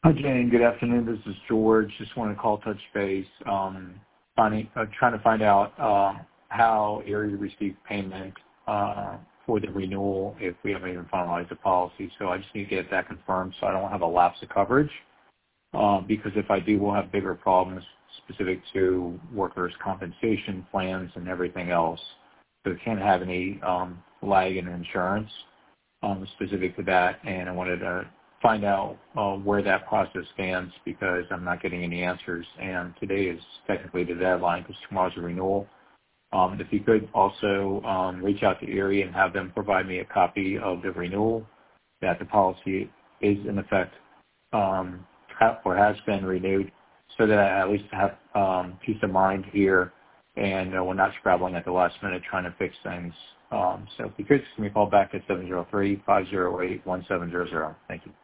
Hi, Jane. Good afternoon. This is George. Just want to call touch base, trying to find out how Erie received payment for the renewal if we haven't even finalized the policy. So I just need to get that confirmed so I don't have a lapse of coverage because if I do, we'll have bigger problems specific to workers' compensation plans and everything else. So it can't have any lag in insurance specific to that, and I wanted to find out where that process stands because I'm not getting any answers, and today is technically the deadline because tomorrow's a renewal. If you could also reach out to Erie and have them provide me a copy of the renewal that the policy is in effect or has been renewed so that I at least have peace of mind here and we're not scrabbling at the last minute trying to fix things. So if you could, just give me a call back at 703-508-1700. Thank you.